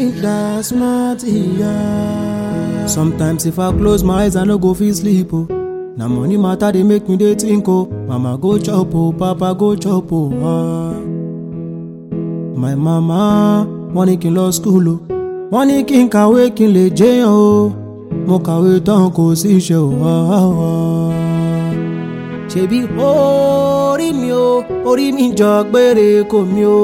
think that's smart, yeah. Sometimes if I close my eyes, I no go fit sleep, oh. Na money matter they make me dey think, oh. Mama go chop, oh, papa go chop, oh. My mama, wọ́n ní kí n lọ school, oh. Wọ́n ní kí n kàwé kí n lè jẹ́yàn, oh. Mo kàwé tán kò sí iṣẹ́, oh. Ṣebí orí mi o, orí mi jọ gbére kò mi o.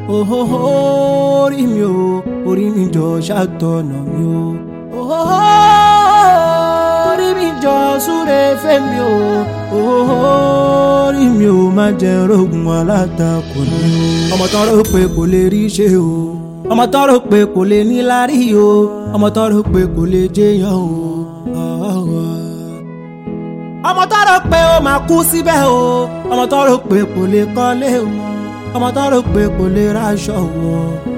Orí mi o, orí mi jọ ṣàtọ̀nà mi o. Orí mi jọ súre fẹ́ mi o. Orí mi o, má jẹ́ rógun alátakò ni o. Ọmọ tán rò pé kò lè rí ṣe o. Ọmọ tán rò pé kò lè ní lárí o. Ọmọ tán rò pé kò lè jẹ́yàn o. Ọmọ tó rò pé ó máa kú síbẹ̀ o. Ọmọ tó rò pé kò lè kọ́lé o. Ọmọ tó rò pé kò lè raṣọ o.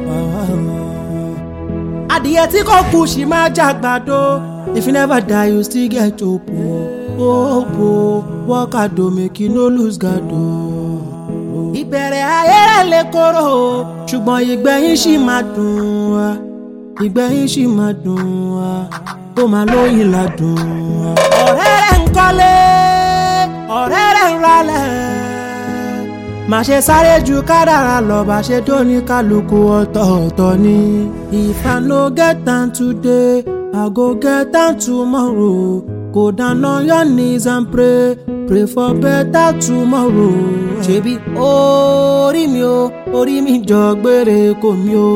Adìyẹ tí kò kú ṣì máa jàgbàdo. If you never die you still get hope o. Hope o, work hard o, make you no lose guard o. Ìbẹ̀rẹ̀ ayé rẹ̀ lè korò o, ṣùgbọ́n ìgbẹ̀yìn ṣì máa dùn wá. Ìgbẹ̀yìn ṣì máa dùn wá. Tó máa lóyìn ládùn wá. Ọ̀rẹ́ rẹ̀ ń kọ́lé, ọ̀rẹ́ rẹ̀ ń ralẹ̀. Má ṣe sáré ju kádàrá lọ, bá ṣe tó ní kálukú ọ̀tọ̀ọ̀tọ̀ ni. If I no get am today, I go get am tomorrow. Go down on your knees and pray, pray for better tomorrow. Ṣebí orí mi o, orí mi jọ gbére kò mi o.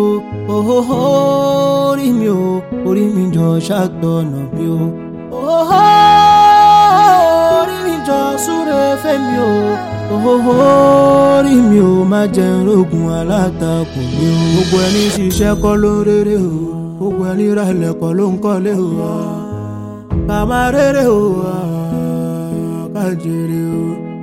Orí mi o, orí mi jọ ṣàtọ̀nà mi o. Orí mi jọ súre fẹ́ mi o. Orí mi o, má jẹ́ rógun alátakò mi o. Gbogbo ẹni ṣiṣẹ́ kọ́ ló ń rere o. Gbogbo ẹni ralẹ̀ kọ́ ló ń kọ́lé o. Ká máa rere o, ká jèrè o.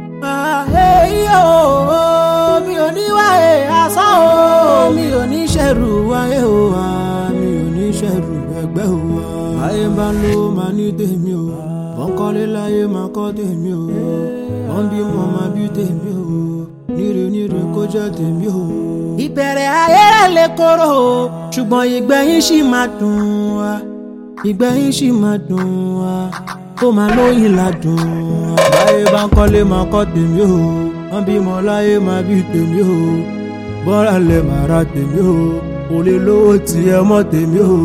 Mi ò ní wáyé asán o. Mi ò ní ṣẹ̀rù wáyé o. Mi ò ní ṣẹ̀rù ẹgbẹ́ o. Ayé bá ń lo máa ní tèmi o. Wọ́n kọ́lé láyé máa kọ́ tèmi o. Wọ́n bímọ máa bí tèmi o. Níre níre kó jẹ́ tèmi o. Ìbẹ̀rẹ̀ ayé rẹ̀ lè korò o, ṣùgbọ́n ìgbẹ̀yìn ṣì máa dùn wá. Ìgbẹ̀yìn ṣì máa dùn wá. Tó máa lóyìn ládùn wá. Láyé bá ń kọ́lé máa kọ́ tèmi o. Wọ́n bímọ láyé máa bí tèmi o. Bọ́ra lẹ̀ máa ra tèmi o. Kò lè lówó tiẹ̀ mọ́ tèmi o.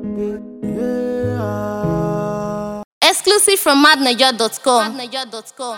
Exclusive from madniger.com.